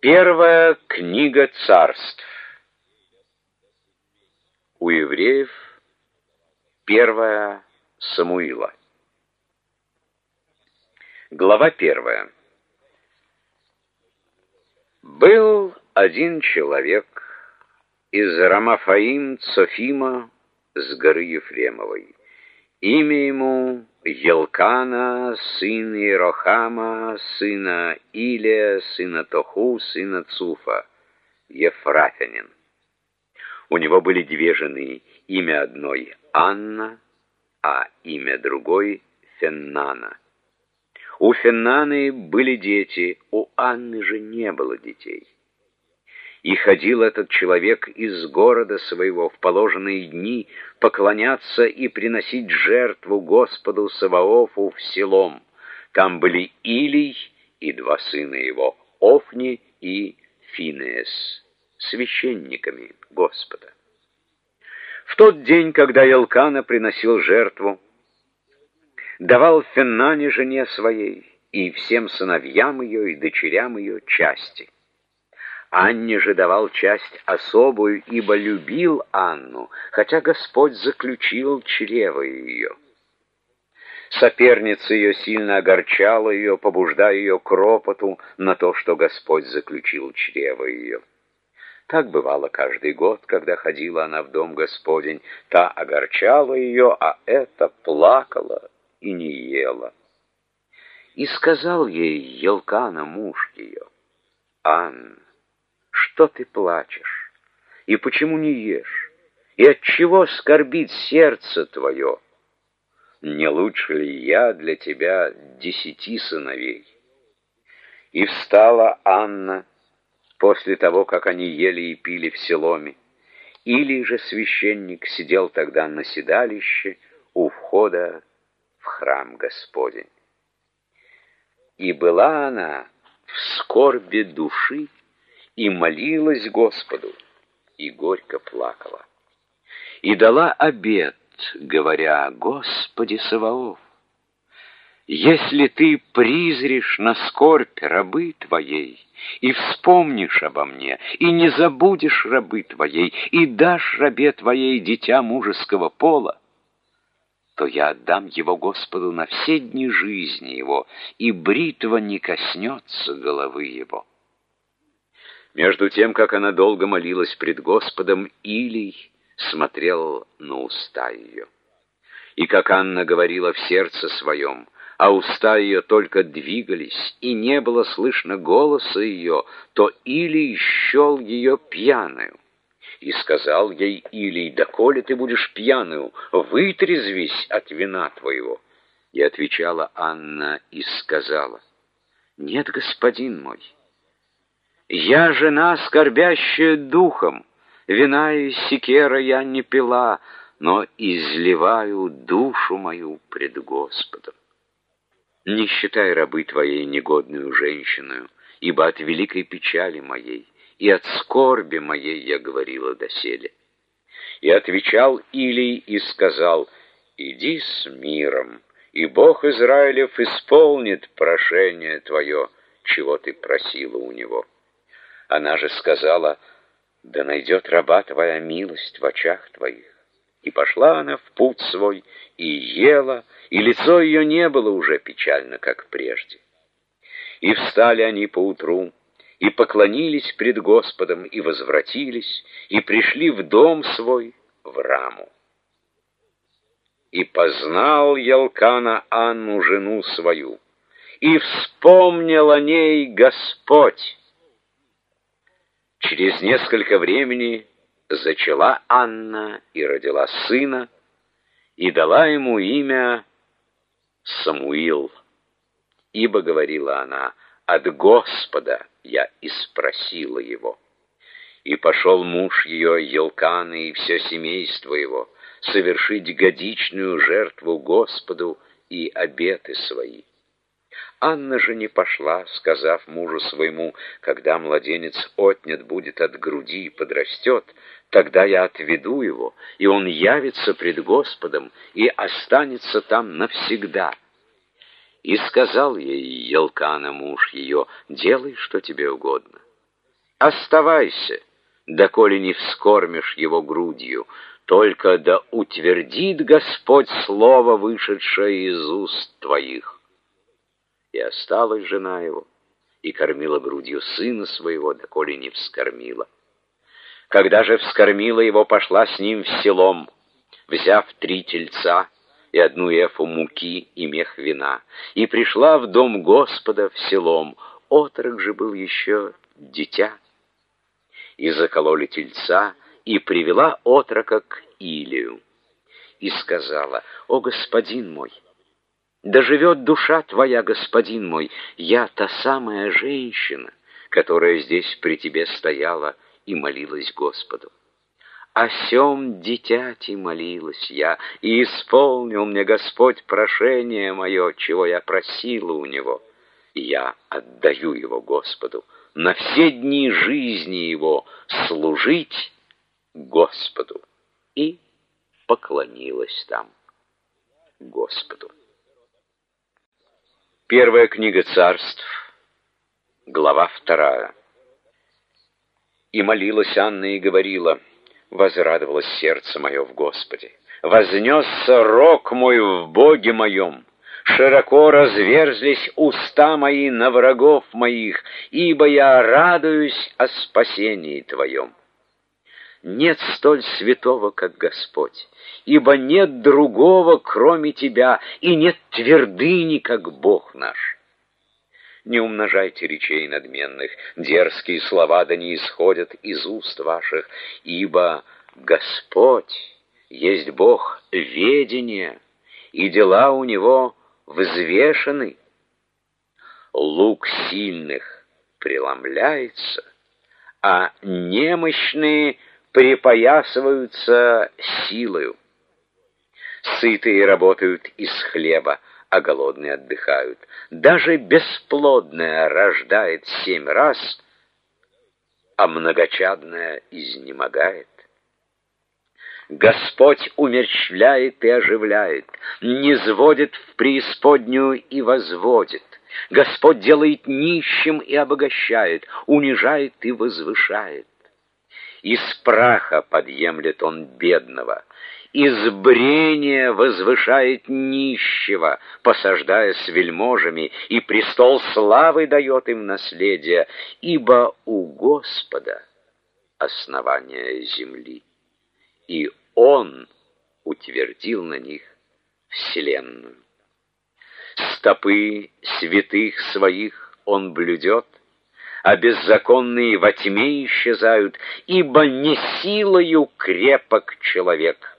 Первая книга царств. У евреев первая Самуила. Глава 1. Был один человек из Рамафаим Цофима с горы Ефремовой. Имя ему Елкана, сын Иерохама, сына Илия, сына Тоху, сына Цуфа, ефрафянин. У него были две жены, имя одной Анна, а имя другой Феннана. У Феннаны были дети, у Анны же не было детей. И ходил этот человек из города своего в положенные дни поклоняться и приносить жертву Господу Саваофу в Силом. Там были Илий и два сына его, Офни и Финеас, священниками Господа. В тот день, когда Елкана приносил жертву, давал Феннане жене своей и всем сыновьям ее и дочерям ее части. Анне же давал часть особую, ибо любил Анну, хотя Господь заключил чрево ее. Соперница ее сильно огорчала ее, побуждая ее к ропоту на то, что Господь заключил чрево ее. Так бывало каждый год, когда ходила она в дом Господень, та огорчала ее, а эта плакала и не ела. И сказал ей Елкана, муж ее: «Анна, что ты плачешь? И почему не ешь? И отчего скорбит сердце твое? Не лучше ли я для тебя 10 сыновей?» И встала Анна после того, как они ели и пили в Силоме. Илий же священник сидел тогда на седалище у входа в храм Господень. И была она в скорби души, и молилась Господу, и горько плакала. И дала обет, говоря: «Господи Саваоф, если ты призришь на скорбь рабы твоей, и вспомнишь обо мне, и не забудешь рабы твоей, и дашь рабе твоей дитя мужеского пола, то я отдам его Господу на все дни жизни его, и бритва не коснется головы его». Между тем, как она долго молилась пред Господом, Илий смотрел на уста ее. И как Анна говорила в сердце своем, а уста ее только двигались, и не было слышно голоса ее, то Илий счел ее пьяную. И сказал ей Илий: «Доколе ты будешь пьяную, вытрезвись от вина твоего». И отвечала Анна и сказала: «Нет, господин мой, я жена, скорбящая духом, вина и секера я не пила, но изливаю душу мою пред Господом. Не считай рабы твоей негодную женщиною, ибо от великой печали моей и от скорби моей я говорила доселе». И отвечал Илий и сказал: «Иди с миром, и Бог Израилев исполнит прошение твое, чего ты просила у него». Она же сказала: «Да найдет раба твоя милость в очах твоих». И пошла она в путь свой, и ела, и лицо ее не было уже печально, как прежде. И встали они поутру, и поклонились пред Господом, и возвратились, и пришли в дом свой, в Раму. И познал Елкана Анну, жену свою, и вспомнил о ней Господь. Через несколько времени зачала Анна и родила сына, и дала ему имя Самуил, ибо, говорила она, от Господа я и спросила его. И пошел муж ее, Елкана, и все семейство его, совершить годичную жертву Господу и обеты свои. Анна же не пошла, сказав мужу своему: «Когда младенец отнят будет от груди и подрастет, тогда я отведу его, и он явится пред Господом и останется там навсегда». И сказал ей Елкана, муж ее: «Делай, что тебе угодно». Оставайся, доколе не вскормишь его грудью, только да утвердит Господь слово, вышедшее из уст твоих. И осталась жена его, и кормила грудью сына своего, доколе не вскормила. Когда же вскормила его, пошла с ним в селом, взяв 3 тельца и 1 эфу муки и мех вина, и пришла в дом Господа в селом. Отрок же был еще дитя. И закололи тельца, и привела отрока к Илию. И сказала: «О, господин мой, да живет душа твоя, господин мой, я та самая женщина, которая здесь при тебе стояла и молилась Господу. О сем дитяти молилась я, и исполнил мне Господь прошение мое, чего я просила у него. И я отдаю его Господу на все дни жизни его служить Господу». И поклонилась там Господу. Первая книга Царств, глава 2. И молилась Анна и говорила: «Возрадовалось сердце мое в Господе, вознесся рог мой в Боге моем, широко разверзлись уста мои на врагов моих, ибо я радуюсь о спасении Твоем. Нет столь святого, как Господь, ибо нет другого, кроме Тебя, и нет твердыни, как Бог наш. Не умножайте речей надменных, дерзкие слова да не исходят из уст ваших, ибо Господь есть Бог ведения, и дела у Него взвешены. Лук сильных преломляется, а немощные припоясываются силою. Сытые работают из хлеба, а голодные отдыхают. Даже бесплодная рождает 7 раз, а многочадная изнемогает. Господь умерщвляет и оживляет, низводит в преисподнюю и возводит. Господь делает нищим и обогащает, унижает и возвышает. Из праха подъемлет он бедного, из брения возвышает нищего, посаждая с вельможами, и престол славы дает им наследие, ибо у Господа основание земли, и Он утвердил на них вселенную. Стопы святых своих Он блюдет, а беззаконные во тьме исчезают, ибо не силою крепок человек.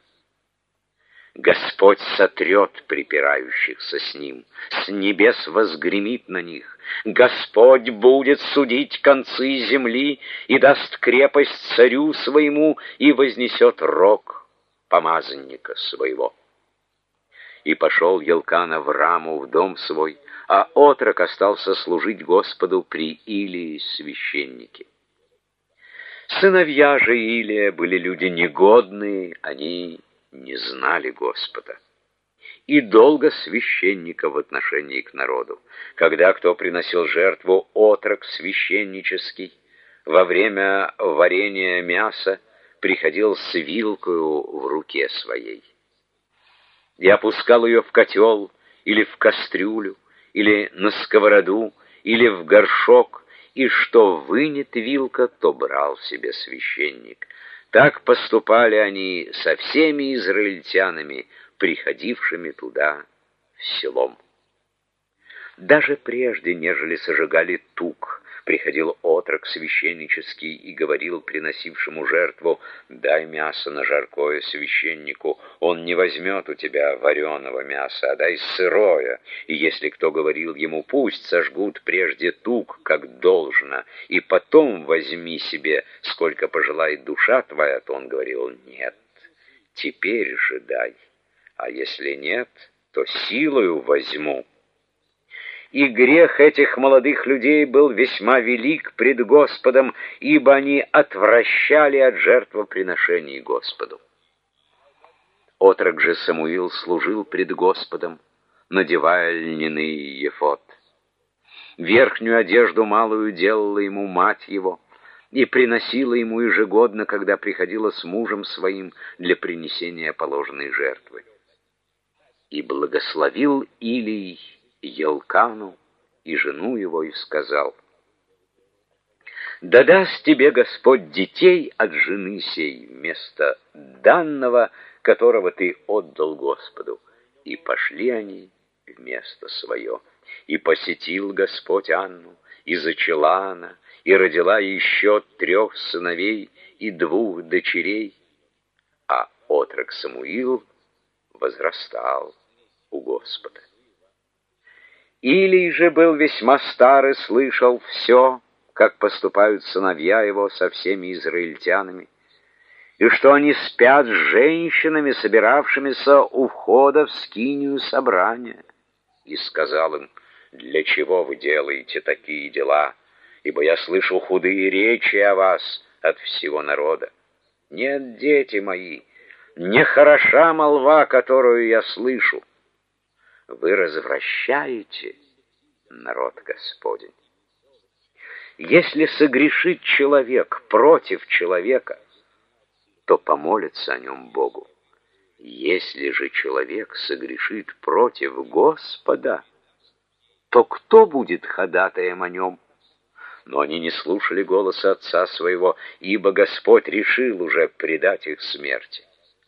Господь сотрет припирающихся с Ним, с небес возгремит на них. Господь будет судить концы земли и даст крепость царю своему и вознесет рог помазанника своего. И пошел Елкана в Раму, в дом свой, а отрок остался служить Господу при Илии священнике. Сыновья же Илия были люди негодные, они не знали Господа. И долго священника в отношении к народу. Когда кто приносил жертву, отрок священнический, во время варения мяса приходил с вилкою в руке своей и опускал ее в котел или в кастрюлю, или на сковороду, или в горшок, и что вынет вилка, то брал себе священник. Так поступали они со всеми израильтянами, приходившими туда в селом. Даже прежде, нежели сожигали тук, приходил отрок священнический и говорил приносившему жертву: «Дай мясо на жаркое священнику, он не возьмет у тебя вареного мяса, а дай сырое». И если кто говорил ему: «Пусть сожгут прежде тук, как должно, и потом возьми себе, сколько пожелает душа твоя», то он говорил: «Нет, теперь же дай, а если нет, то силою возьму». И грех этих молодых людей был весьма велик пред Господом, ибо они отвращали от жертвоприношений Господу. Отрок же Самуил служил пред Господом, надевая льняный ефод. Верхнюю одежду малую делала ему мать его, и приносила ему ежегодно, когда приходила с мужем своим для принесения положенной жертвы. И благословил Илий Елкану и жену его и сказал: «Да даст тебе Господь детей от жены сей вместо данного, которого ты отдал Господу». И пошли они в место свое. И посетил Господь Анну, и зачала она, и родила еще 3 сыновей и 2 дочерей. А отрок Самуил возрастал у Господа. Илий же был весьма стар и слышал все, как поступают сыновья его со всеми израильтянами, и что они спят с женщинами, собиравшимися у входа в скинию собрания. И сказал им: «Для чего вы делаете такие дела? Ибо я слышу худые речи о вас от всего народа. Нет, дети мои, не хороша молва, которую я слышу. Вы развращаете народ Господень. Если согрешит человек против человека, то помолится о нем Богу. Если же человек согрешит против Господа, то кто будет ходатаем о нем?» Но они не слушали голоса отца своего, ибо Господь решил уже предать их смерти.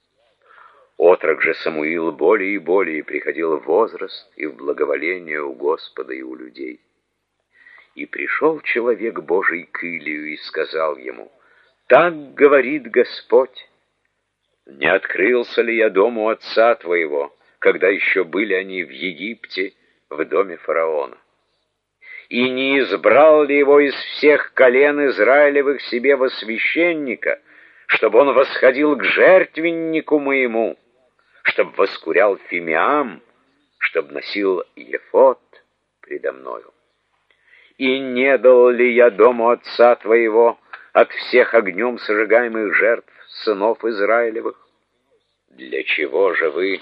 Отрок же Самуил более и более приходил в возраст и в благоволение у Господа и у людей. И пришел человек Божий к Илию и сказал ему: «Так говорит Господь: не открылся ли я дому отца твоего, когда еще были они в Египте, в доме фараона? И не избрал ли его из всех колен Израилевых себе во священника, чтобы он восходил к жертвеннику моему, чтобы воскурял фимиам, чтобы носил ефод предо мною? И не дал ли я дому отца твоего от всех огнем сожигаемых жертв сынов Израилевых? Для чего же вы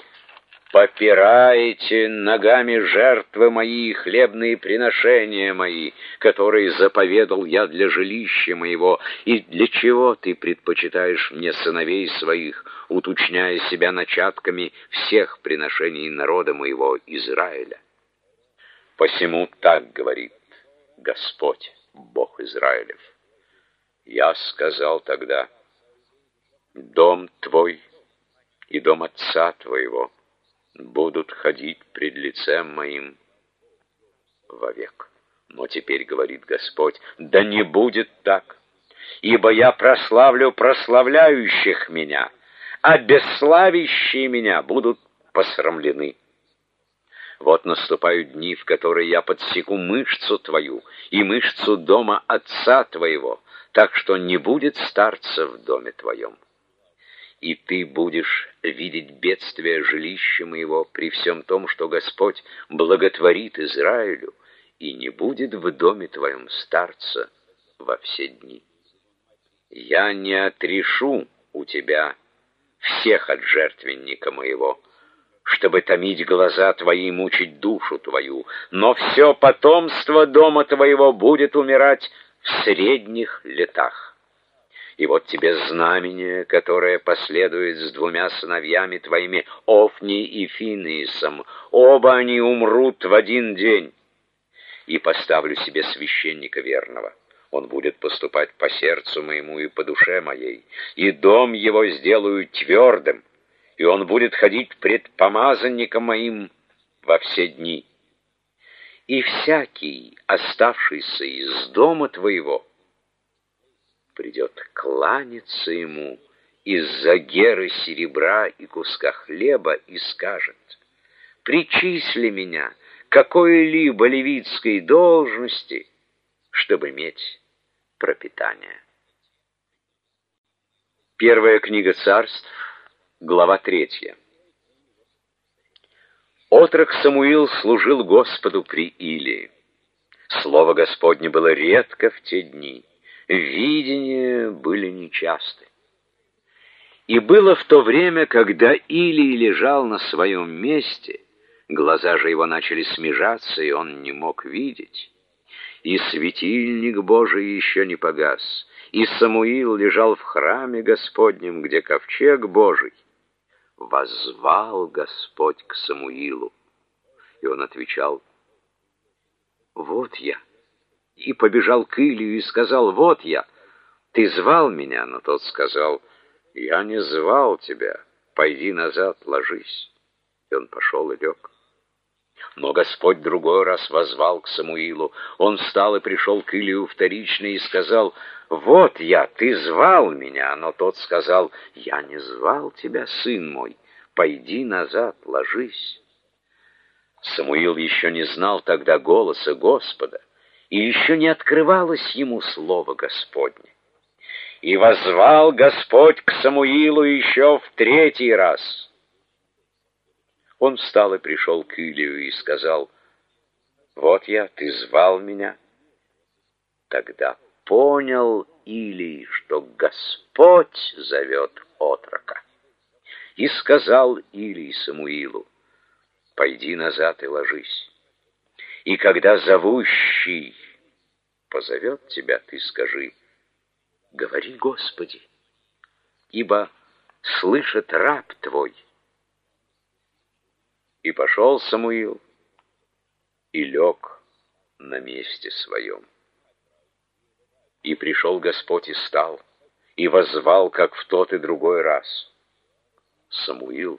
попираете ногами жертвы мои и хлебные приношения мои, которые заповедал я для жилища моего? И для чего ты предпочитаешь мне сыновей своих, уточняя себя начатками всех приношений народа моего Израиля? Посему так говорит Господь, Бог Израилев: я сказал тогда: дом твой и дом отца твоего будут ходить пред лицем моим вовек. Но теперь говорит Господь: да не будет так, ибо я прославлю прославляющих меня, а бесславящие меня будут посрамлены. Вот наступают дни, в которые я подсеку мышцу твою и мышцу дома отца твоего, так что не будет старца в доме твоем. И ты будешь видеть бедствие жилища моего при всем том, что Господь благотворит Израилю, и не будет в доме твоем старца во все дни. Я не отрешу у тебя всех от жертвенника моего, чтобы томить глаза твои и мучить душу твою, но все потомство дома твоего будет умирать в средних летах. И вот тебе знамение, которое последует с 2 сыновьями твоими, Офни и Финеисом. Оба они умрут в один день. И поставлю себе священника верного. Он будет поступать по сердцу моему и по душе моей, и дом его сделаю твердым, и он будет ходить пред помазанником моим во все дни. И всякий, оставшийся из дома твоего, придет кланяться ему из-за геры серебра и куска хлеба и скажет: причисли меня какой-либо левитской должности, чтобы иметь пропитание. Первая книга Царств, глава 3. Отрок Самуил служил Господу при Илии. Слово Господне было редко в те дни, видения были нечасты. И было в то время, когда Илий лежал на своем месте, глаза же его начали смежаться, и он не мог видеть. И светильник Божий еще не погас, и Самуил лежал в храме Господнем, где ковчег Божий, воззвал Господь к Самуилу. И он отвечал: «Вот я». И побежал к Илию и сказал: «Вот я. Ты звал меня?» Но тот сказал: «Я не звал тебя. Пойди назад, ложись». И он пошел и лег. Но Господь другой раз воззвал к Самуилу. Он встал и пришел к Илию вторично и сказал: «Вот я, ты звал меня». Но тот сказал: «Я не звал тебя, сын мой. Пойди назад, ложись». Самуил еще не знал тогда голоса Господа, и еще не открывалось ему слово Господне. И воззвал Господь к Самуилу еще в третий раз. Он встал и пришел к Илию и сказал: «Вот я, ты звал меня». Тогда понял Илий, что Господь зовет отрока. И сказал Илий Самуилу: «Пойди назад и ложись. И когда зовущий позовет тебя, ты скажи: говори, Господи, ибо слышит раб твой». И пошел Самуил и лег на месте своем. И пришел Господь и стал, и воззвал, как в тот и другой раз: «Самуил,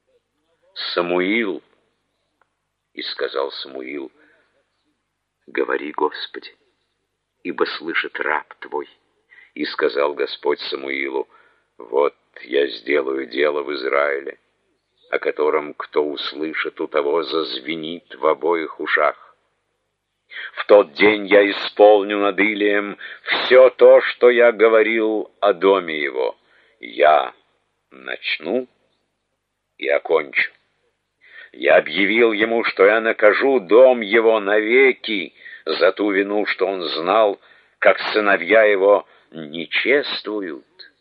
Самуил!» И сказал Самуил: «Говори, Господи, ибо слышит раб твой». И сказал Господь Самуилу: «Вот я сделаю дело в Израиле, о котором кто услышит, у того зазвенит в обоих ушах. В тот день я исполню над Илием все то, что я говорил о доме его. Я начну и окончу. Я объявил ему, что я накажу дом его навеки за ту вину, что он знал, как сыновья его не чествуют,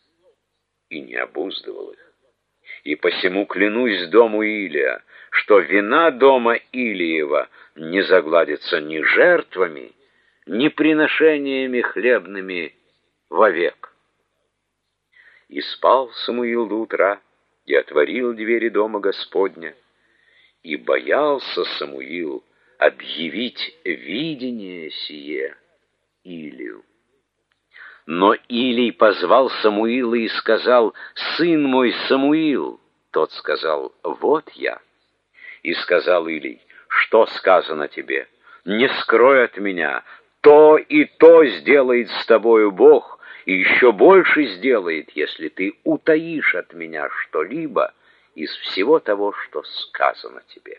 и не обуздывал их. И посему клянусь дому Илия, что вина дома Илиева не загладится ни жертвами, ни приношениями хлебными вовек». И спал Самуил до утра, и отворил двери дома Господня, и боялся Самуил объявить видение сие Илию. Но Илий позвал Самуила и сказал: «Сын мой Самуил». Тот сказал: «Вот я». И сказал Илий: «Что сказано тебе? Не скрой от меня. То и то сделает с тобою Бог, и еще больше сделает, если ты утаишь от меня что-либо из всего того, что сказано тебе».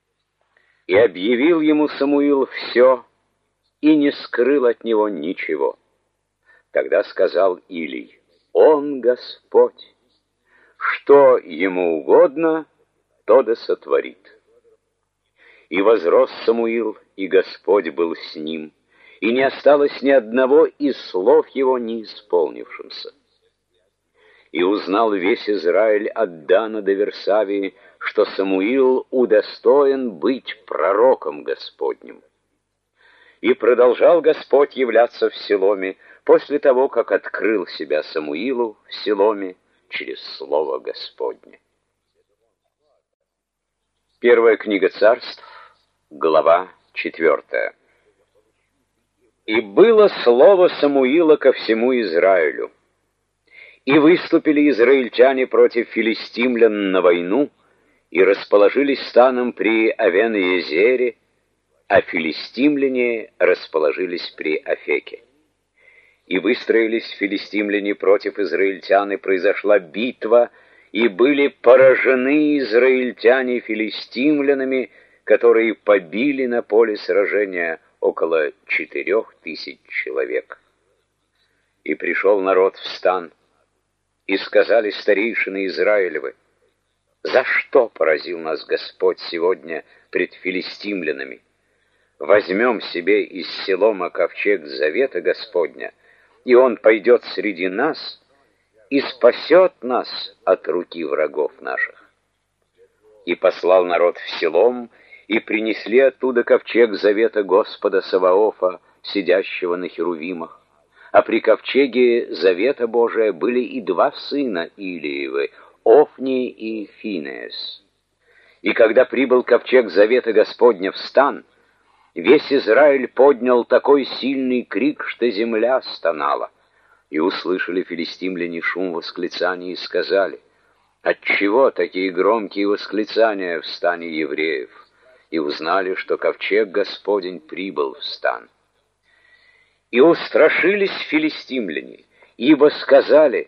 И объявил ему Самуил все, и не скрыл от него ничего. Тогда сказал Илий: «Он Господь, что ему угодно, то да сотворит». И возрос Самуил, и Господь был с ним, и не осталось ни одного из слов его не исполнившимся. И узнал весь Израиль от Дана до Версавии, что Самуил удостоен быть пророком Господним. И продолжал Господь являться в Силоме после того, как открыл себя Самуилу в Силоме через слово Господне. Первая книга Царств, глава 4. «И было слово Самуила ко всему Израилю. И выступили израильтяне против филистимлян на войну, и расположились станом при Авен-Езере, а филистимляне расположились при Афеке. И выстроились филистимляне против израильтян, и произошла битва, и были поражены израильтяне филистимлянами, которые побили на поле сражения около 4000 человек. И пришел народ в стан, и сказали старейшины Израилевы: «За что поразил нас Господь сегодня пред филистимлянами? Возьмем себе из Силома ковчег завета Господня, и он пойдет среди нас и спасет нас от руки врагов наших». И послал народ в Силом, и принесли оттуда ковчег завета Господа Саваофа, сидящего на херувимах, а при ковчеге завета Божия были и два сына Илиевы, Офни и Финеас. И когда прибыл ковчег завета Господня в стан, весь Израиль поднял такой сильный крик, что земля стонала. И услышали филистимляне шум восклицаний и сказали: «Отчего такие громкие восклицания в стане евреев?» И узнали, что ковчег Господень прибыл в стан. И устрашились филистимляне, ибо сказали: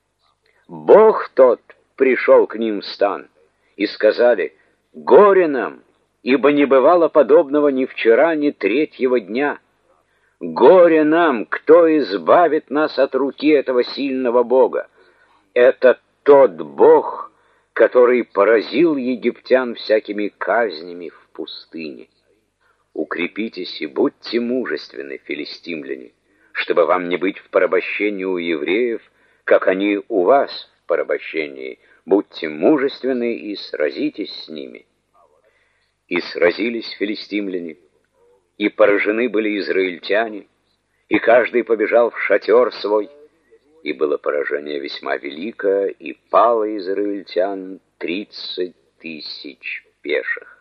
«Бог тот пришел к ним в стан». И сказали: «Горе нам, ибо не бывало подобного ни вчера, ни третьего дня. Горе нам, кто избавит нас от руки этого сильного Бога? Это тот Бог, который поразил египтян всякими казнями в пустыне. Укрепитесь и будьте мужественны, филистимляне, чтобы вам не быть в порабощении у евреев, как они у вас в порабощении. Будьте мужественны и сразитесь с ними». И сразились филистимляне, и поражены были израильтяне, и каждый побежал в шатер свой, и было поражение весьма великое, и пало израильтян 30 000 пеших.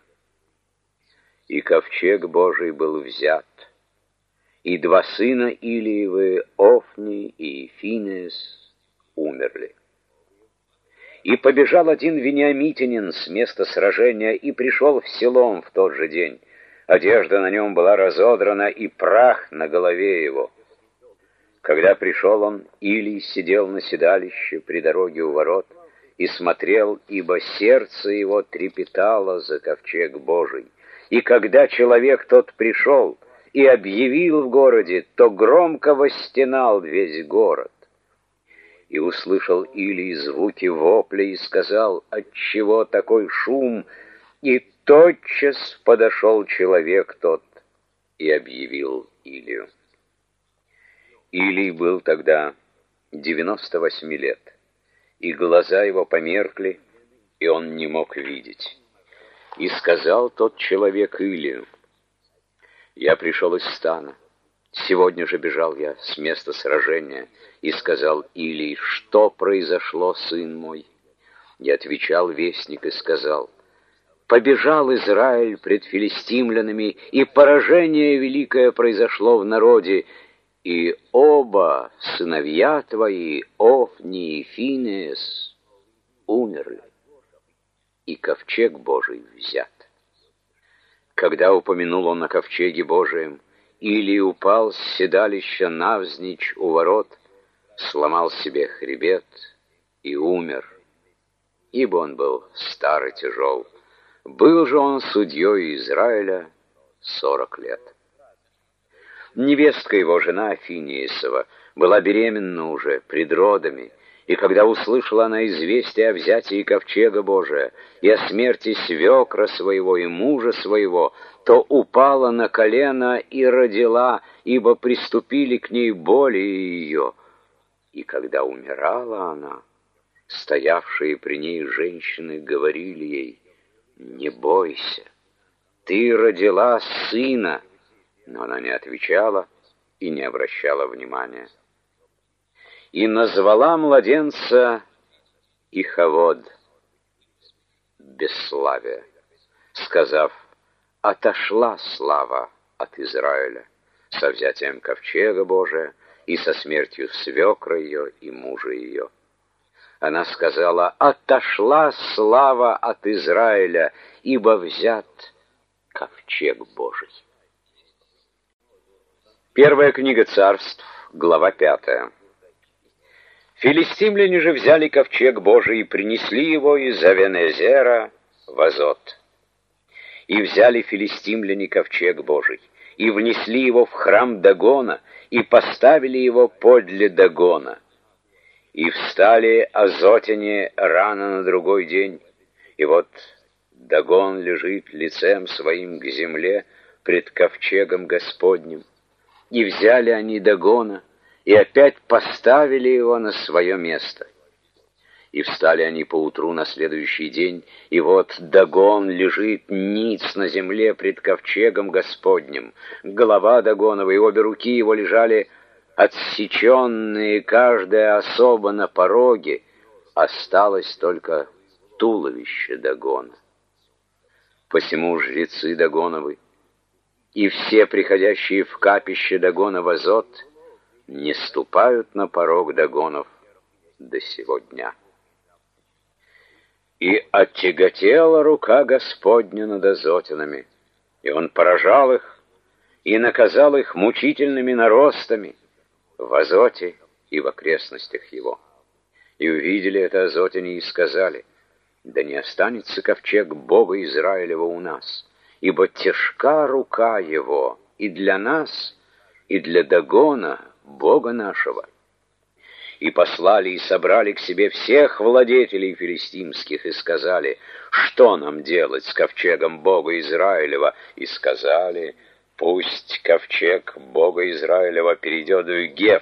И ковчег Божий был взят, и два сына Илиевы, Офни и Финеас, умерли. И побежал один вениамитянин с места сражения и пришел в Силом в тот же день. Одежда на нем была разодрана, и прах на голове его. Когда пришел он, Илий сидел на седалище при дороге у ворот и смотрел, ибо сердце его трепетало за ковчег Божий. И когда человек тот пришел и объявил в городе, то громко восстенал весь город. И услышал Илий звуки вопля и сказал: «Отчего такой шум?» И тотчас подошел человек тот и объявил Илию. Илий был тогда 98 лет, и глаза его померкли, и он не мог видеть. И сказал тот человек Илию: «Я пришел из стана. Сегодня же бежал я с места сражения». И сказал Илий: «Что произошло, сын мой?» И отвечал вестник и сказал: «Побежал Израиль пред филистимлянами, и поражение великое произошло в народе, и оба сыновья твои, Офни и Финеас, умерли, и ковчег Божий взят». Когда упомянул он о ковчеге Божием, Илий упал с седалища навзничь у ворот, сломал себе хребет и умер, ибо он был стар и тяжел. Был же он судьей Израиля 40 лет. Невестка его, жена Финеасова, была беременна уже пред родами, и когда услышала она известие о взятии ковчега Божия и о смерти свекра своего и мужа своего, то упала на колено и родила, ибо приступили к ней боли ее. И когда умирала она, стоявшие при ней женщины говорили ей: «Не бойся, ты родила сына». Но она не отвечала и не обращала внимания. И назвала младенца Ихавод, бесславие, сказав: «Отошла слава от Израиля со взятием ковчега Божия и со смертью свекра ее и мужа ее». Она сказала: «Отошла слава от Израиля, ибо взят ковчег Божий». Первая книга Царств, глава 5. Филистимляне же взяли ковчег Божий и принесли его из Авенезера в Азот. И взяли филистимляне ковчег Божий, и внесли его в храм Дагона, и поставили его подле Дагона. И встали азотяне рано на другой день, и вот Дагон лежит лицем своим к земле пред ковчегом Господним. И взяли они Дагона, и опять поставили его на свое место. И встали они поутру на следующий день, и вот Дагон лежит ниц на земле пред ковчегом Господним. Голова Дагонова и обе руки его лежали отсеченные каждая особо на пороге, осталось только туловище Дагона. Посему жрецы Дагоновы и все приходящие в капище Дагона в Азот не ступают на порог Дагонов до сего дня. И оттяготела рука Господня над Азотинами, и он поражал их и наказал их мучительными наростами в Азоте и в окрестностях его. И увидели это азотяне и сказали: да не останется ковчег Бога Израилева у нас, ибо тяжка рука его и для нас, и для Дагона, Бога нашего. И послали и собрали к себе всех владетелей филистимских и сказали: что нам делать с ковчегом Бога Израилева? И сказали: пусть ковчег Бога Израилева перейдет в Геф.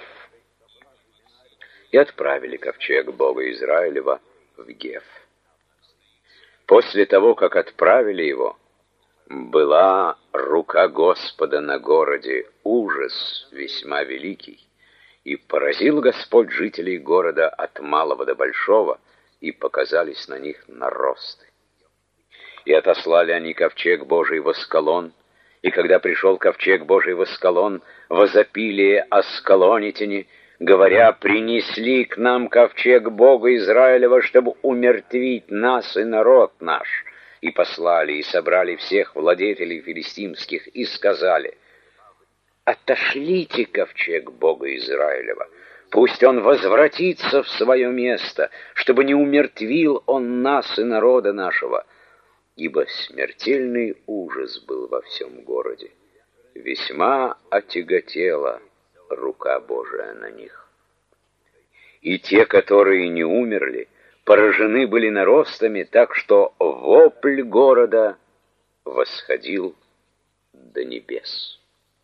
И отправили ковчег Бога Израилева в Геф. После того, как отправили его, была рука Господа на городе, ужас весьма великий, и поразил Господь жителей города от малого до большого, и показались на них наросты. И отослали они ковчег Божий в Аскалон, и когда пришел ковчег Божий в Аскалон, возопили аскалонитяне, говоря: принесли к нам ковчег Бога Израилева, чтобы умертвить нас и народ наш. И послали, и собрали всех владетелей филистимских, и сказали: отошлите ковчег Бога Израилева, пусть он возвратится в свое место, чтобы не умертвил он нас и народа нашего. Ибо смертельный ужас был во всем городе, весьма отяготела рука Божия на них. И те, которые не умерли, поражены были наростами, так что вопль города восходил до небес.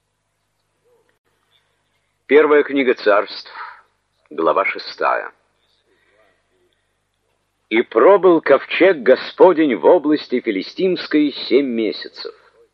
Первая книга Царств, глава 6. И пробыл ковчег Господень в области филистимской 7 месяцев.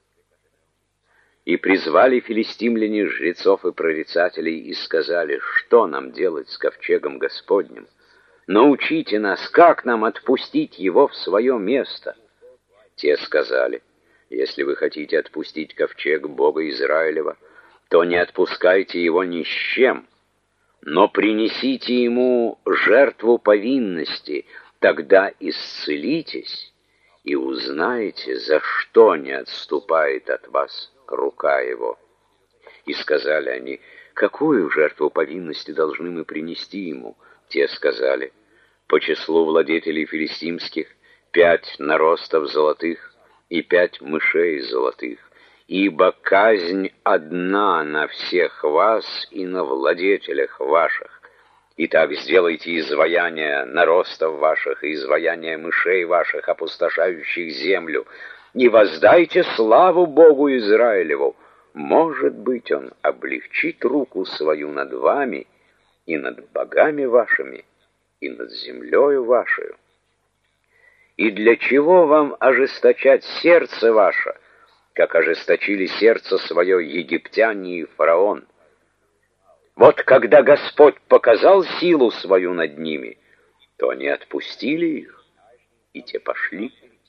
И призвали филистимляне жрецов и прорицателей и сказали: что нам делать с ковчегом Господним? Научите нас, как нам отпустить его в свое место. Те сказали: если вы хотите отпустить ковчег Бога Израилева, то не отпускайте его ни с чем, но принесите ему жертву повинности, тогда исцелитесь и узнаете, за что не отступает от вас рука его. И сказали они: какую жертву повинности должны мы принести ему? Те сказали: по числу владетелей филистимских 5 наростов золотых и 5 мышей золотых, ибо казнь одна на всех вас и на владетелях ваших. Итак, сделайте изваяния наростов ваших и изваяния мышей ваших, опустошающих землю, и воздайте славу Богу Израилеву. Может быть, он облегчит руку свою над вами и над богами вашими, и над землею вашей. И для чего вам ожесточать сердце ваше, как ожесточили сердце свое египтяне и фараон? Вот когда Господь показал силу свою над ними, то они отпустили их, и те пошли.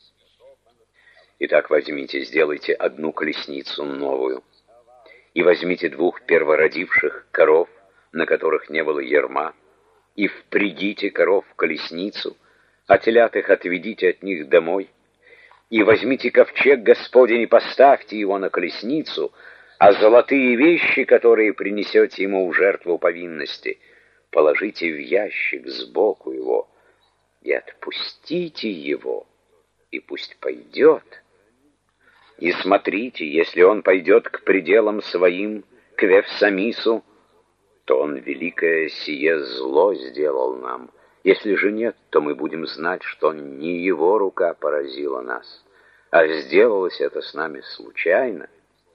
Итак, возьмите, сделайте 1 колесницу новую, и возьмите 2 первородивших коров, на которых не было ярма, и впрягите коров в колесницу, а телят их отведите от них домой, и возьмите ковчег Господень и поставьте его на колесницу, а золотые вещи, которые принесете ему в жертву повинности, положите в ящик сбоку его, и отпустите его, и пусть пойдет. И смотрите, если он пойдет к пределам своим, к Вефсамису, то он великое сие зло сделал нам. Если же нет, то мы будем знать, что не его рука поразила нас, а сделалось это с нами случайно.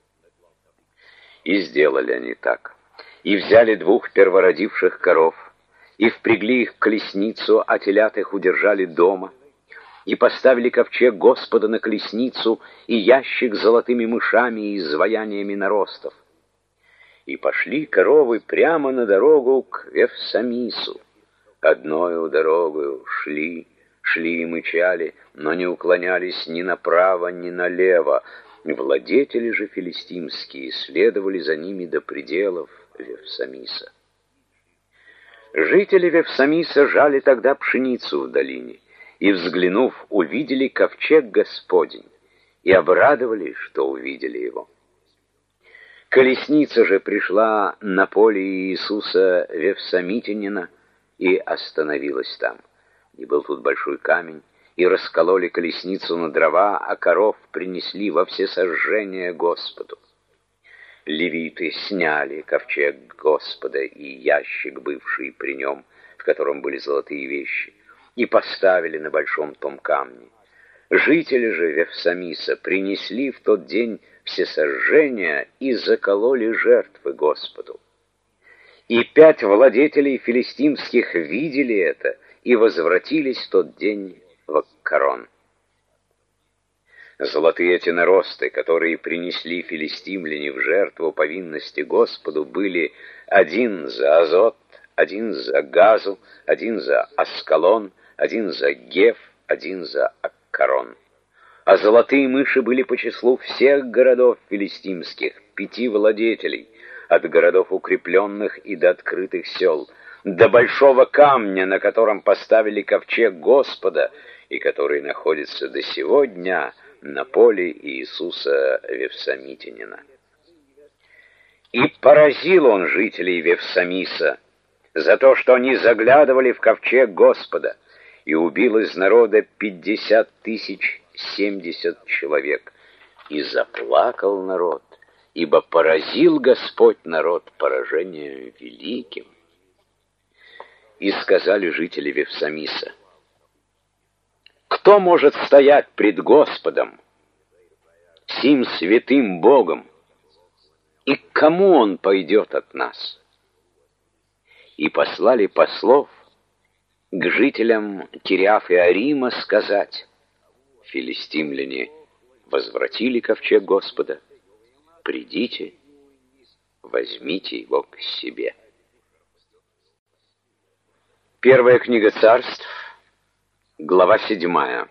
И сделали они так. И взяли 2 первородивших коров, и впрягли их в колесницу, а телят их удержали дома, и поставили ковчег Господа на колесницу и ящик с золотыми мышами и изваяниями наростов. И пошли коровы прямо на дорогу к Вефсамису. Одною дорогою шли и мычали, но не уклонялись ни направо, ни налево. Владетели же филистимские следовали за ними до пределов Вефсамиса. Жители Вефсамиса жали тогда пшеницу в долине, и, взглянув, увидели ковчег Господень, и обрадовались, что увидели его. Колесница же пришла на поле Иисуса Вефсамитянина и остановилась там. И был тут большой камень, и раскололи колесницу на дрова, а коров принесли во всесожжение Господу. Левиты сняли ковчег Господа и ящик, бывший при нем, в котором были золотые вещи, и поставили на большом том камне. Жители же Вефсамиса принесли в тот день всесожжения и закололи жертвы Господу. И 5 владетелей филистимских видели это и возвратились в тот день в Аккарон. Золотые эти наросты, которые принесли филистимляне в жертву повинности Господу, были 1 за Азот, 1 за Газу, 1 за Аскалон, 1 за Геф, 1 за Аккарон. А золотые мыши были по числу всех городов филистимских, 5 владетелей, от городов укрепленных и до открытых сел, до большого камня, на котором поставили ковчег Господа, и который находится до сего дня на поле Иисуса Вефсамитянина. И поразил он жителей Вефсамиса за то, что они заглядывали в ковчег Господа, и убил из народа 50 070 человек. И заплакал народ, ибо поразил Господь народ поражением великим. И сказали жители Вефсамиса: кто может стоять пред Господом, сим святым Богом, и к кому он пойдет от нас? И послали послов к жителям Кириаф-Иарима сказать: филистимляне возвратили ковчег Господа, придите, возьмите его к себе. Первая книга Царств, глава 7.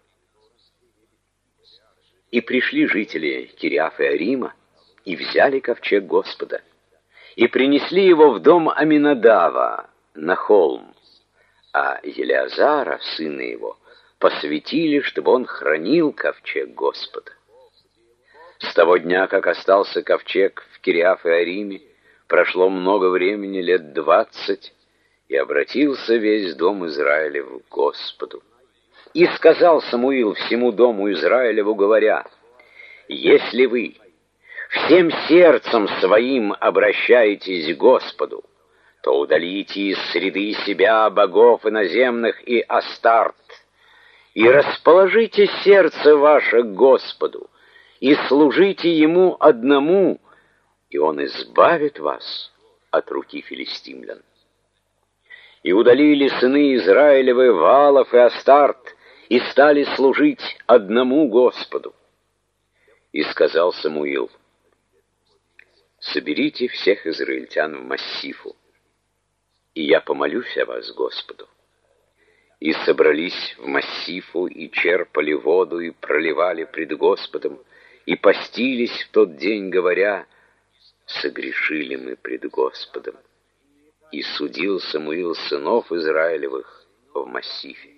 И пришли жители Кириаф-Иарима и взяли ковчег Господа, и принесли его в дом Аминадава на холм, а Елеазара, сына его, посвятили, чтобы он хранил ковчег Господа. С того дня, как остался ковчег в Кириаф-Иариме, прошло много времени, лет 20, и обратился весь дом Израилев к Господу. И сказал Самуил всему дому Израилеву, говоря: если вы всем сердцем своим обращаетесь к Господу, то удалите из среды себя богов иноземных и Астарт, и расположите сердце ваше к Господу, и служите Ему одному, и Он избавит вас от руки филистимлян. И удалили сыны Израилевы Ваалов и Астарт, и стали служить одному Господу. И сказал Самуил: соберите всех израильтян в Массифу, и я помолюсь о вас Господу. И собрались в Массифу, и черпали воду, и проливали пред Господом, и постились в тот день, говоря: согрешили мы пред Господом. И судил Самуил сынов Израилевых в Массифе.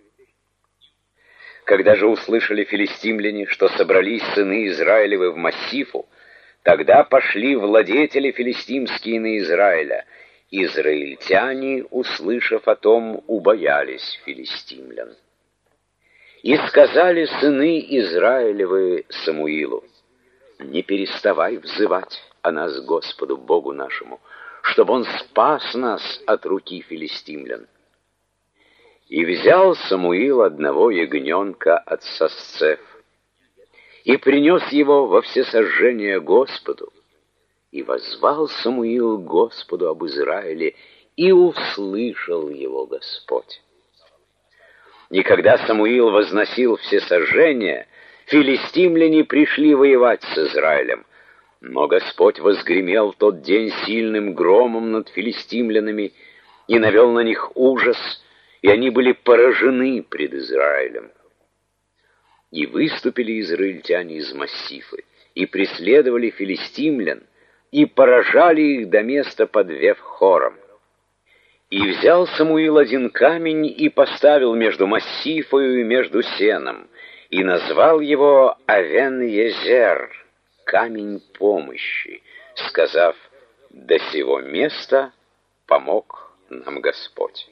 Когда же услышали филистимляне, что собрались сыны Израилевы в Массифу, тогда пошли владетели филистимские на Израиля. Израильтяне, услышав о том, убоялись филистимлян. И сказали сыны Израилевы Самуилу: не переставай взывать о нас Господу Богу нашему, чтобы Он спас нас от руки филистимлян. И взял Самуил одного ягненка от сосцев, и принес его во всесожжение Господу, и воззвал Самуил Господу об Израиле, и услышал его Господь. И когда Самуил возносил всесожжение, филистимляне пришли воевать с Израилем. Но Господь возгремел в тот день сильным громом над филистимлянами и навел на них ужас, и они были поражены пред Израилем. И выступили израильтяне из Массифы, и преследовали филистимлян, и поражали их до места под Вев-хором. И взял Самуил один камень и поставил между Массифою и между сеном, и назвал его Авен-Езер, камень помощи, сказав: до сего места помог нам Господь.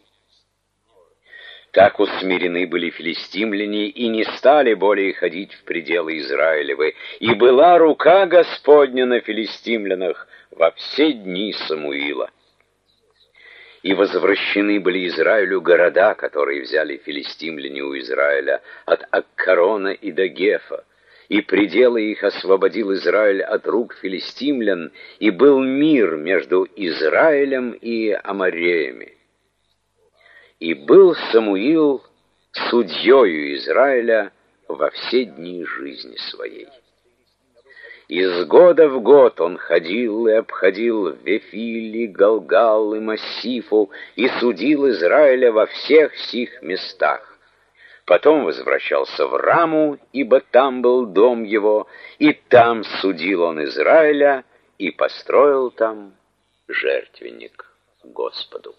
Так усмирены были филистимляне и не стали более ходить в пределы Израилевы, и была рука Господня на филистимлянах во все дни Самуила. И возвращены были Израилю города, которые взяли филистимляне у Израиля, от Аккарона и до Гефа, и пределы их освободил Израиль от рук филистимлян, и был мир между Израилем и Амореями. И был Самуил судьёю Израиля во все дни жизни своей. Из года в год он ходил и обходил Вефиль, Галгал и Массифу, и судил Израиля во всех сих местах. Потом возвращался в Раму, ибо там был дом его, и там судил он Израиля, и построил там жертвенник Господу.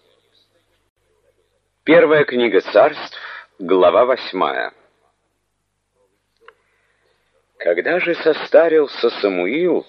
Первая книга Царств, глава 8. Когда же состарился Самуил,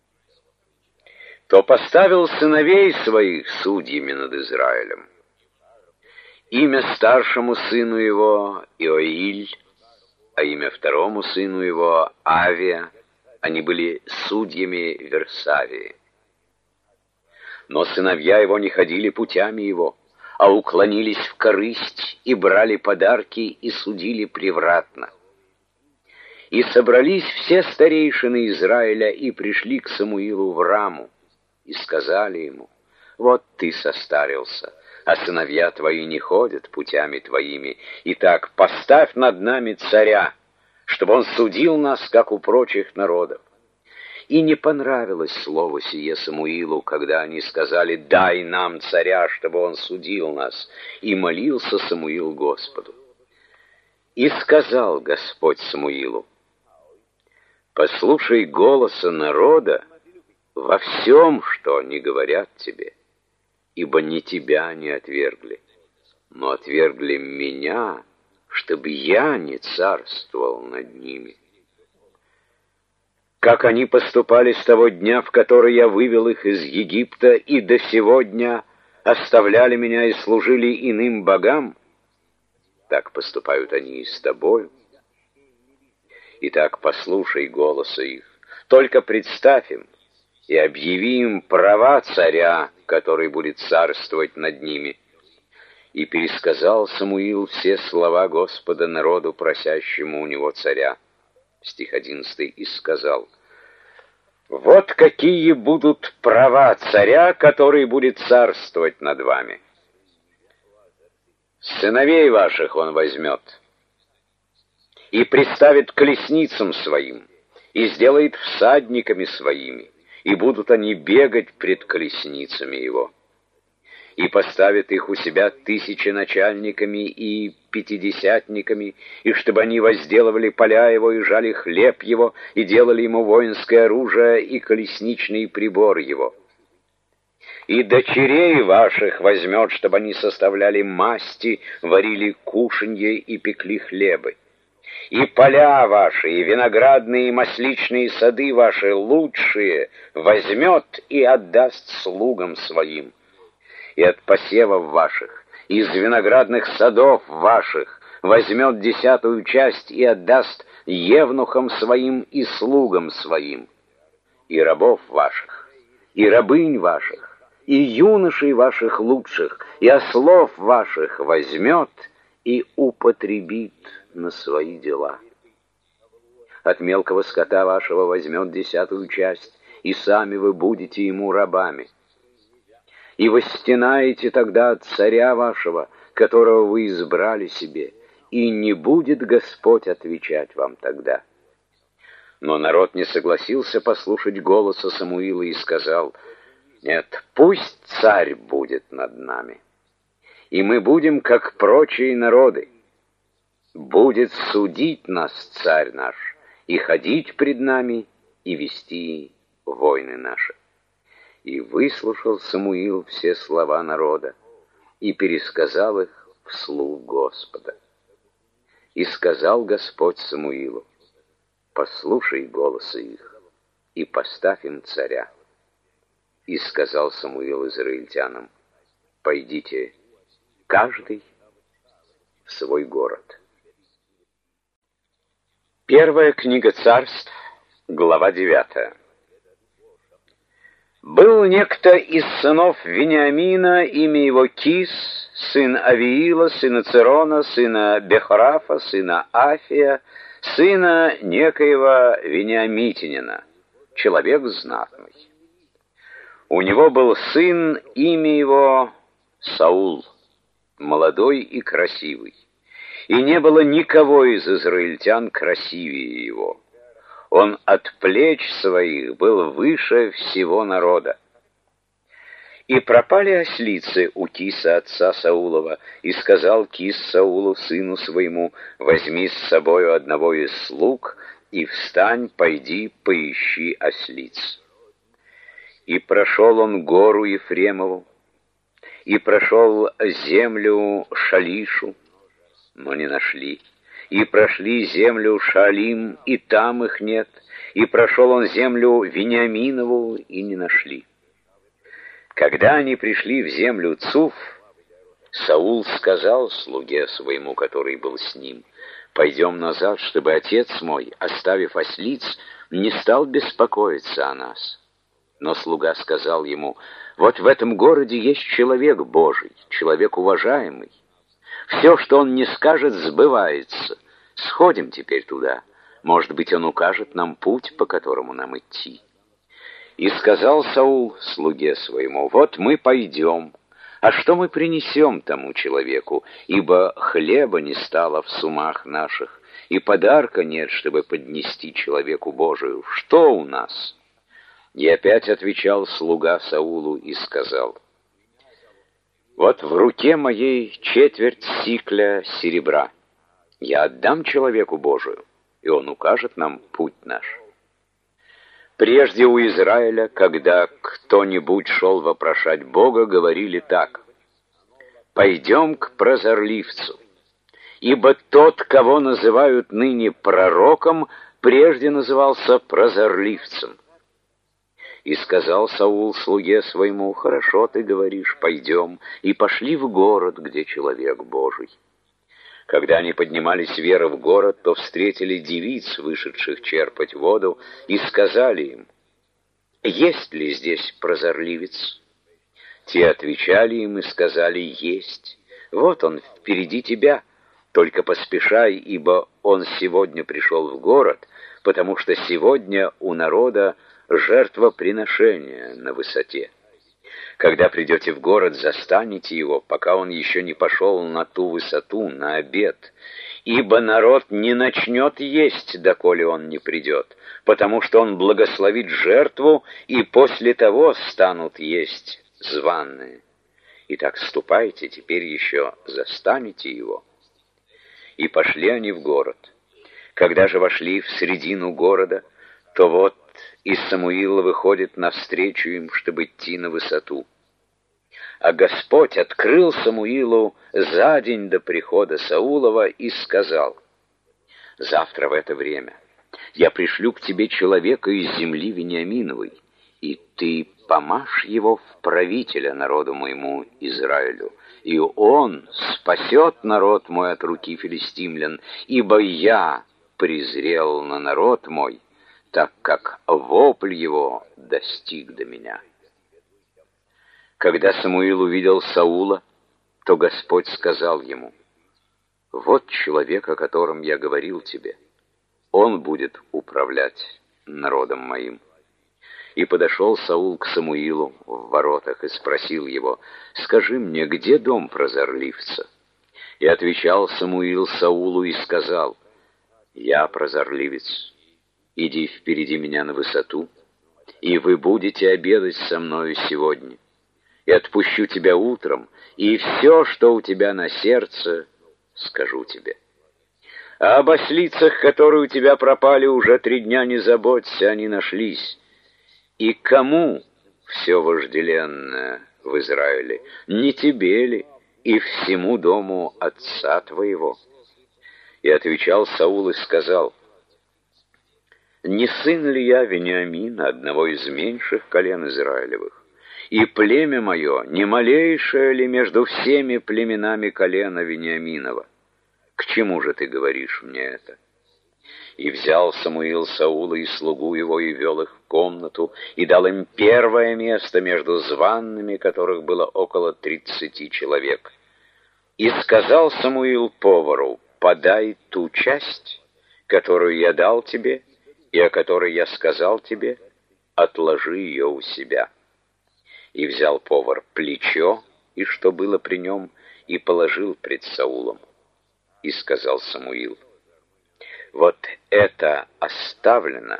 то поставил сыновей своих судьями над Израилем. Имя старшему сыну его Иоиль, а имя второму сыну его Авия. Они были судьями Версавии. Но сыновья его не ходили путями его, а уклонились в корысть и брали подарки и судили превратно. И собрались все старейшины Израиля и пришли к Самуилу в Раму, и сказали ему: вот ты состарился, а сыновья твои не ходят путями твоими, итак поставь над нами царя, чтобы он судил нас, как у прочих народов. И не понравилось слово сие Самуилу, когда они сказали: дай нам царя, чтобы он судил нас. И молился Самуил Господу. И сказал Господь Самуилу: послушай голоса народа во всем, что они говорят тебе, ибо не тебя они отвергли, но отвергли меня, чтобы я не царствовал над ними. Как они поступали с того дня, в который я вывел их из Египта, и до сего дня оставляли меня и служили иным богам, так поступают они и с тобою. Итак, послушай голоса их, только представь им и объяви им права царя, который будет царствовать над ними. И пересказал Самуил все слова Господа народу, просящему у него царя. Стих 11, и сказал: вот какие будут права царя, который будет царствовать над вами. Сыновей ваших он возьмет и приставит к колесницам своим, и сделает всадниками своими, и будут они бегать пред колесницами его. И поставит их у себя тысяченачальниками и пятидесятниками, и чтобы они возделывали поля его, и жали хлеб его, и делали ему воинское оружие и колесничный прибор его. И дочерей ваших возьмет, чтобы они составляли масти, варили кушанье и пекли хлебы. И поля ваши, и виноградные, и масличные сады ваши лучшие возьмет и отдаст слугам своим. И от посевов ваших, из виноградных садов ваших возьмет 10% часть и отдаст евнухам своим и слугам своим. И рабов ваших, и рабынь ваших, и юношей ваших лучших, и ослов ваших возьмет и употребит на свои дела. От мелкого скота вашего возьмет 10% часть, и сами вы будете ему рабами. И восстенаете тогда от царя вашего, которого вы избрали себе, и не будет Господь отвечать вам тогда. Но народ не согласился послушать голоса Самуила и сказал: «Нет, пусть царь будет над нами, и мы будем, как прочие народы. Будет судить нас царь наш, и ходить пред нами, и вести войны наши». И выслушал Самуил все слова народа, и пересказал их вслух Господа. И сказал Господь Самуилу: «Послушай голоса их, и поставь им царя». И сказал Самуил израильтянам: «Пойдите, каждый в свой город». Первая книга Царств, глава 9. Был некто из сынов Вениамина, имя его Кис, сын Авиила, сына Церона, сына Бехорафа, сына Афия, сына некоего Вениамитянина, человек знатный. У него был сын, имя его Саул, молодой и красивый, и не было никого из израильтян красивее его. Он от плеч своих был выше всего народа. И пропали ослицы у Киса, отца Саулова, и сказал Кис Саулу, сыну своему: «Возьми с собою одного из слуг, и встань, пойди, поищи ослиц». И прошел он гору Ефремову, и прошел землю Шалишу, но не нашли. И прошли землю Шалим, и там их нет. И прошел он землю Вениаминову, и не нашли. Когда они пришли в землю Цуф, Саул сказал слуге своему, который был с ним: «Пойдем назад, чтобы отец мой, оставив ослиц, не стал беспокоиться о нас». Но слуга сказал ему: «Вот в этом городе есть человек Божий, человек уважаемый. Все, что он не скажет, сбывается. Сходим теперь туда. Может быть, он укажет нам путь, по которому нам идти». И сказал Саул слуге своему: «Вот мы пойдем. А что мы принесем тому человеку? Ибо хлеба не стало в сумах наших, и подарка нет, чтобы поднести человеку Божию. Что у нас?» И опять отвечал слуга Саулу и сказал: «Вот в руке моей четверть сикля серебра. Я отдам человеку Божию, и он укажет нам путь наш». Прежде у Израиля, когда кто-нибудь шел вопрошать Бога, говорили так: «Пойдем к прозорливцу, ибо тот, кого называют ныне пророком, прежде назывался прозорливцем». И сказал Саул слуге своему: «Хорошо ты говоришь, пойдем». И пошли в город, где человек Божий. Когда они поднимались веры в город, то встретили девиц, вышедших черпать воду, и сказали им: «Есть ли здесь прозорливец?» Те отвечали им и сказали: «Есть. Вот он впереди тебя. Только поспешай, ибо он сегодня пришел в город, потому что сегодня у народа жертвоприношение на высоте. Когда придете в город, застанете его, пока он еще не пошел на ту высоту, на обед. Ибо народ не начнет есть, доколе он не придет, потому что он благословит жертву, и после того станут есть званые. Итак, ступайте, теперь еще застанете его». И пошли они в город. Когда же вошли в средину города, то вот и Самуил выходит навстречу им, чтобы идти на высоту. А Господь открыл Самуилу за день до прихода Саулова и сказал: «Завтра в это время я пришлю к тебе человека из земли Вениаминовой, и ты помажь его в правителя народу моему Израилю, и он спасет народ мой от руки филистимлян, ибо я презрел на народ мой, так как вопль его достиг до меня». Когда Самуил увидел Саула, то Господь сказал ему: «Вот человек, о котором я говорил тебе. Он будет управлять народом моим». И подошел Саул к Самуилу в воротах и спросил его: «Скажи мне, где дом прозорливца?» И отвечал Самуил Саулу и сказал: «Я прозорливец, иди впереди меня на высоту, и вы будете обедать со мною сегодня, и отпущу тебя утром, и все, что у тебя на сердце, скажу тебе. А об ослицах, которые у тебя пропали, уже 3 дня не заботься, они нашлись. И кому все вожделенное в Израиле? Не тебе ли и всему дому отца твоего?» И отвечал Саул и сказал: «Не сын ли я Вениамина, одного из меньших колен Израилевых? И племя мое не малейшее ли между всеми племенами колена Вениаминова? К чему же ты говоришь мне это?» И взял Самуил Саула и слугу его, и вел их в комнату, и дал им первое место между званными, которых было около 30 человек. И сказал Самуил повару: «Подай ту часть, которую я дал тебе, и о которой я сказал тебе, отложи ее у себя». И взял повар плечо, и что было при нем, и положил пред Саулом. И сказал Самуил: «Вот это оставлено,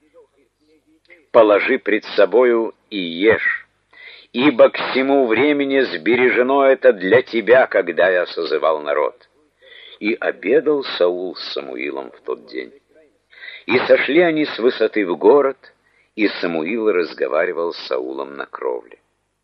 положи пред собою и ешь, ибо к сему времени сбережено это для тебя, когда я созывал народ». И обедал Саул с Самуилом в тот день. И сошли они с высоты в город, и Самуил разговаривал с Саулом на кровле.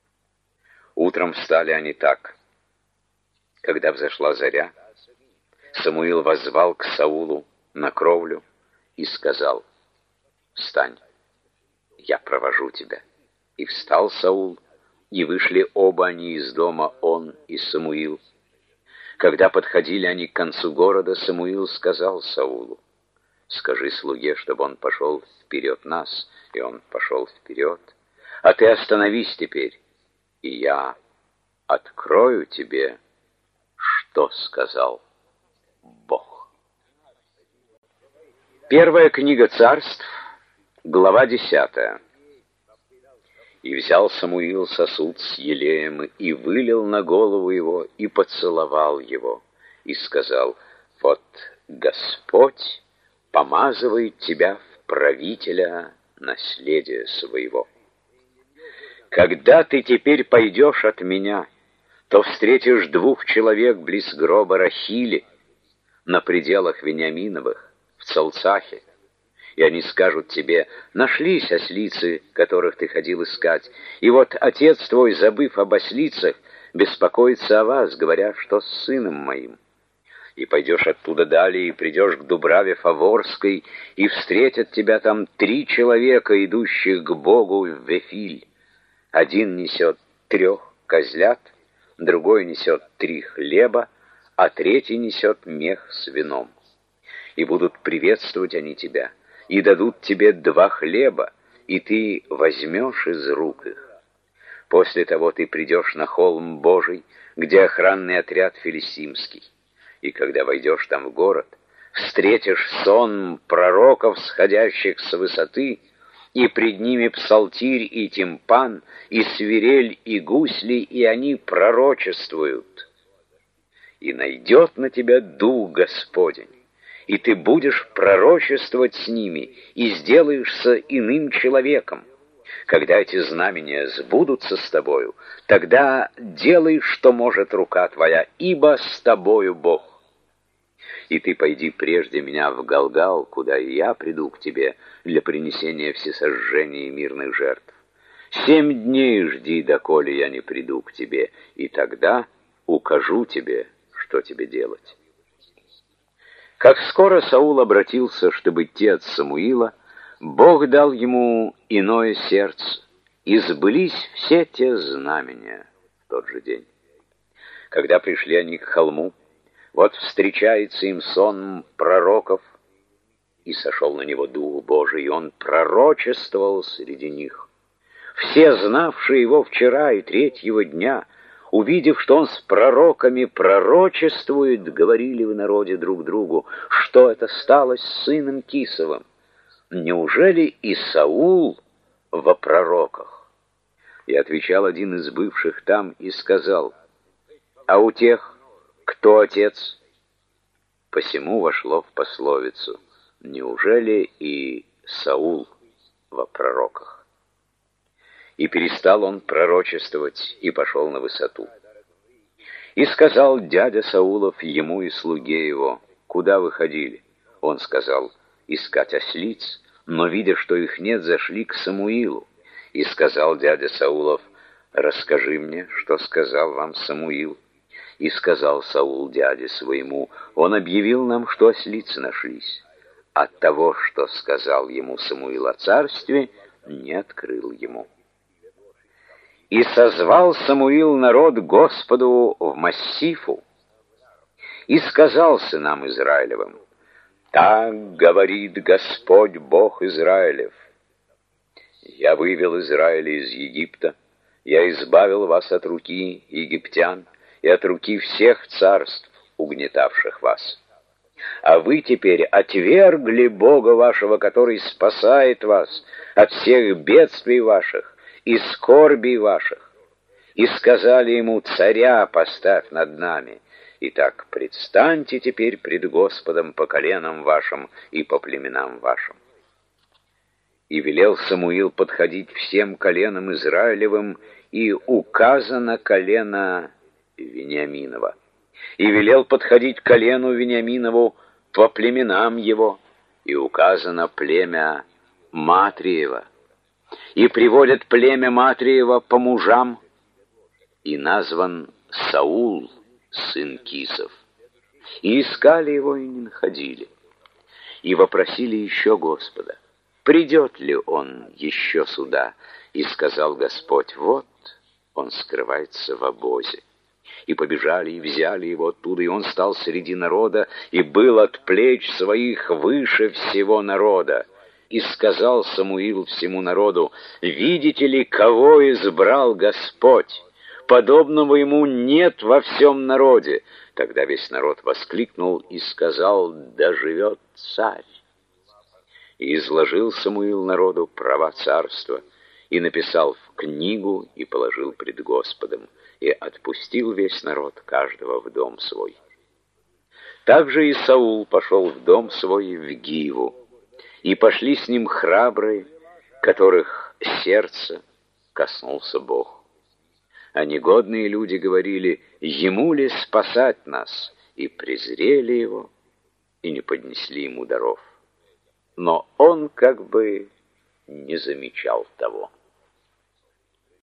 Утром встали они так. Когда взошла заря, Самуил воззвал к Саулу на кровлю и сказал: «Встань, я провожу тебя». И встал Саул, и вышли оба они из дома, он и Самуил. Когда подходили они к концу города, Самуил сказал Саулу: «Скажи слуге, чтобы он пошел вперед нас». И он пошел вперед. «А ты остановись теперь, и я открою тебе, что сказал Бог». Первая книга Царств, глава 10. «И взял Самуил сосуд с елеем, и вылил на голову его, и поцеловал его, и сказал: вот Господь помазывает тебя в правителя наследия своего. Когда ты теперь пойдешь от меня, то встретишь 2 человек близ гроба Рахили на пределах Вениаминовых, в Цалцахе, и они скажут тебе: нашлись ослицы, которых ты ходил искать, и вот отец твой, забыв об ослицах, беспокоится о вас, говоря, что с сыном моим. И пойдешь оттуда далее, и придешь к Дубраве Фаворской, и встретят тебя там 3 человека, идущих к Богу в Вефиль. Один несет 3 козлят, другой несет 3 хлеба, а третий несет мех с вином. И будут приветствовать они тебя, и дадут тебе 2 хлеба, и ты возьмешь из рук их. После того ты придешь на холм Божий, где охранный отряд филистимский. И когда войдешь там в город, встретишь сон пророков, сходящих с высоты, и пред ними псалтирь и тимпан, и свирель, и гусли, и они пророчествуют. И найдет на тебя дух Господень, и ты будешь пророчествовать с ними, и сделаешься иным человеком. Когда эти знамения сбудутся с тобою, тогда делай, что может рука твоя, ибо с тобою Бог. И ты пойди прежде меня в Галгал, куда и я приду к тебе для принесения всесожжения и мирных жертв. 7 дней жди, доколе я не приду к тебе, и тогда укажу тебе, что тебе делать». Как скоро Саул обратился, чтобы идти от Самуила, Бог дал ему иное сердце, и сбылись все те знамения в тот же день. Когда пришли они к холму, вот встречается им сон пророков, и сошел на него Дух Божий, и он пророчествовал среди них. Все, знавшие его вчера и 3-го дня, увидев, что он с пророками пророчествует, говорили в народе друг другу: что это стало с сыном Кисовым? Неужели и Саул во пророках? И отвечал один из бывших там и сказал: а у тех, кто отец? Посему вошло в пословицу: неужели и Саул во пророках. И перестал он пророчествовать, и пошел на высоту. И сказал дядя Саулов ему и слуге его: куда вы ходили? Он сказал: искать ослиц, но, видя, что их нет, зашли к Самуилу. И сказал дядя Саулов: расскажи мне, что сказал вам Самуил. И сказал Саул дяде своему: он объявил нам, что ослицы нашлись. От того, что сказал ему Самуил о царстве, не открыл ему. И созвал Самуил народ Господу в Массифу, и сказал сынам Израилевым: так говорит Господь Бог Израилев: я вывел Израиля из Египта, я избавил вас от руки египтян и от руки всех царств, угнетавших вас. А вы теперь отвергли Бога вашего, который спасает вас от всех бедствий ваших и скорбей ваших, и сказали ему: царя поставь над нами. Итак, предстаньте теперь пред Господом по коленам вашим и по племенам вашим. И велел Самуил подходить всем коленам Израилевым, и указано колено Вениаминова. И велел подходить колену Вениаминову по племенам его, и указано племя Матриева. И приводят племя Матриева по мужам, и назван Саул, сын Кисов. И искали его, и не находили. И вопросили еще Господа: придет ли он еще сюда? И сказал Господь: вот он скрывается в обозе. И побежали, и взяли его оттуда, и он стал среди народа, и был от плеч своих выше всего народа. И сказал Самуил всему народу: видите ли, кого избрал Господь? Подобного ему нет во всем народе. Тогда весь народ воскликнул и сказал: да живет царь. И изложил Самуил народу права царства, и написал в книгу, и положил пред Господом, и отпустил весь народ, каждого в дом свой. Также и Саул пошел в дом свой в Гиву, и пошли с ним храбрые, которых сердце коснулся Бог. А негодные люди говорили: ему ли спасать нас? И презрели его, и не поднесли ему даров. Но он как бы не замечал того.